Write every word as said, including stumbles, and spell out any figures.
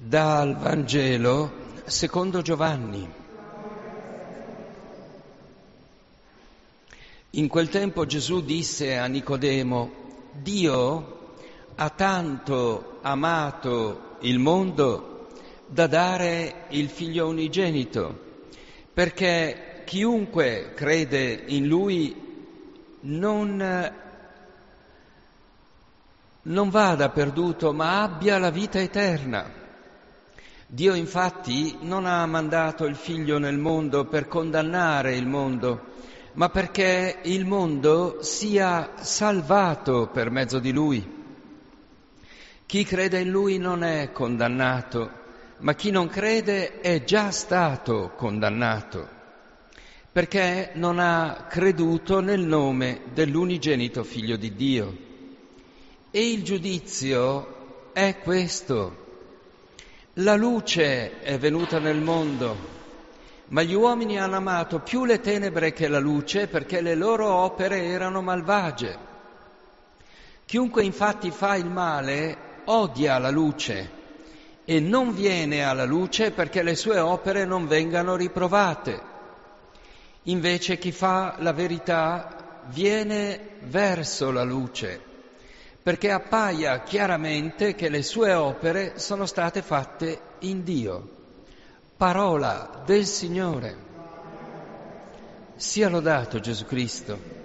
Dal Vangelo secondo Giovanni. In quel tempo Gesù disse a Nicodemo: Dio ha tanto amato il mondo da dare il Figlio unigenito, perché chiunque crede in Lui non, non vada perduto, ma abbia la vita eterna. Dio infatti non ha mandato il Figlio nel mondo per condannare il mondo, ma perché il mondo sia salvato per mezzo di Lui. Chi crede in Lui non è condannato, ma chi non crede è già stato condannato, perché non ha creduto nel nome dell'unigenito Figlio di Dio. E il giudizio è questo: la luce è venuta nel mondo, ma gli uomini hanno amato più le tenebre che la luce, perché le loro opere erano malvagie. Chiunque infatti fa il male odia la luce e non viene alla luce perché le sue opere non vengano riprovate. Invece chi fa la verità viene verso la luce, perché appaia chiaramente che le sue opere sono state fatte in Dio. Parola del Signore. Sia lodato Gesù Cristo.